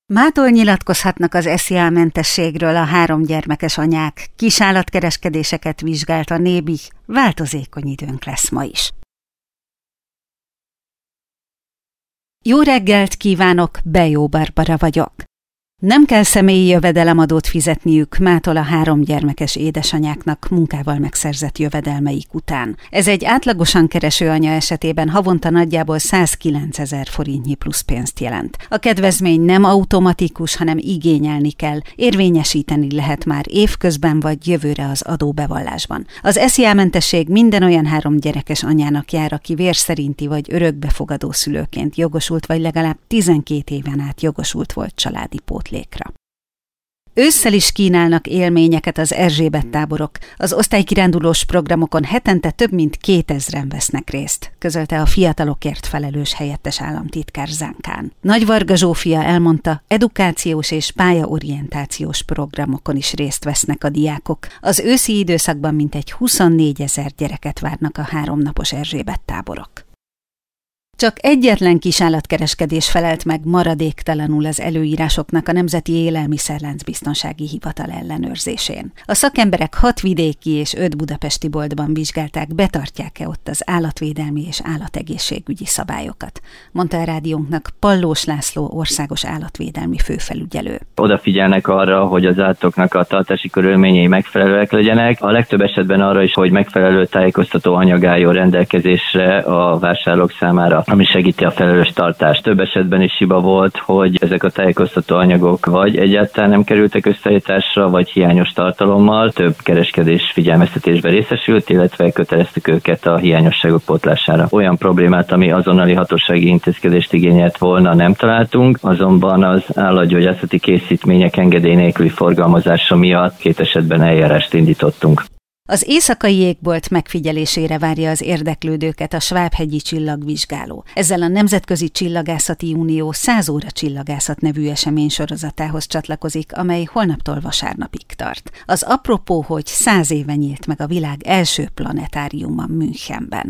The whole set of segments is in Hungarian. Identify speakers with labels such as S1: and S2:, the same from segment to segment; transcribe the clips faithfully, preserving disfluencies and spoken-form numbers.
S1: Mától nyilatkozhatnak az es zé á-mentességről a három gyermekes anyák, kisállatkereskedéseket vizsgált a Nébi, változékony időnk lesz ma is. Jó reggelt kívánok, Bejó Barbara vagyok. Nem kell személyi jövedelemadót fizetniük mától a három gyermekes édesanyáknak munkával megszerzett jövedelmeik után. Ez egy átlagosan kereső anya esetében havonta nagyjából százkilencezer forintnyi plusz pénzt jelent. A kedvezmény nem automatikus, hanem igényelni kell, érvényesíteni lehet már évközben vagy jövőre az adóbevallásban. Az es zé á-mentesség minden olyan három gyerekes anyának jár, aki vérszerinti vagy örökbefogadó szülőként jogosult, vagy legalább tizenkét éven át jogosult volt családi pótlékra. Ősszel is kínálnak élményeket az Erzsébet táborok. Az osztálykirándulós programokon hetente több mint kétezren vesznek részt, közölte a fiatalokért felelős helyettes államtitkár Zánkán. Nagy Varga Zsófia elmondta, edukációs és pályaorientációs programokon is részt vesznek a diákok. Az őszi időszakban mintegy huszonnégyezer gyereket várnak a háromnapos Erzsébet táborok. Csak egyetlen kisállatkereskedés felelt meg maradéktalanul az előírásoknak a Nemzeti Élelmiszerláncbiztonsági Hivatal ellenőrzésén. A szakemberek hat vidéki és öt budapesti boltban vizsgálták, betartják-e ott az állatvédelmi és állategészségügyi szabályokat, mondta a rádiónknak Pallós László országos állatvédelmi főfelügyelő.
S2: Odafigyelnek arra, hogy az állatoknak a tartási körülményei megfelelőek legyenek, a legtöbb esetben arra is, hogy megfelelő tájékoztató anyag álljon rendelkezésre a vásárlók számára, ami segíti a felelős tartást. Több esetben is hiba volt, hogy ezek a tájékoztató anyagok vagy egyáltalán nem kerültek összeállításra, vagy hiányos tartalommal. Több kereskedés figyelmeztetésben részesült, illetve köteleztük őket a hiányosságok pótlására. Olyan problémát, ami azonnali hatósági intézkedést igényelt volna, nem találtunk, azonban az állatgyógyászati készítmények engedély nélküli forgalmazása miatt két esetben eljárást indítottunk.
S1: Az éjszakai jégbolt megfigyelésére várja az érdeklődőket a Svábhegyi csillagvizsgáló. Ezzel a Nemzetközi Csillagászati Unió száz óra csillagászat nevű eseménysorozatához csatlakozik, amely holnaptól vasárnapig tart. Az apropó, hogy száz éve nyílt meg a világ első planetáriuma Münchenben.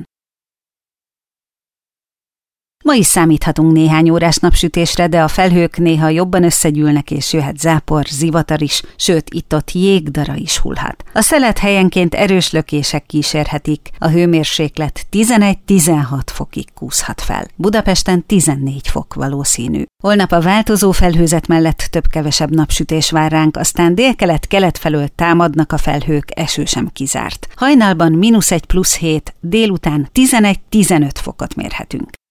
S1: Ma is számíthatunk néhány órás napsütésre, de a felhők néha jobban összegyűlnek, és jöhet zápor, zivatar is, sőt, itt-ott jégdara is hullhat. A szelet helyenként erős lökések kísérhetik, a hőmérséklet tizenegy-tizenhat fokig kúszhat fel. Budapesten tizennégy fok valószínű. Holnap a változó felhőzet mellett több-kevesebb napsütés vár ránk, aztán délkelet-kelet felől támadnak a felhők, eső sem kizárt. Hajnalban mínusz egy plusz hét, délután tizenegy-tizenöt fokot mérhetünk.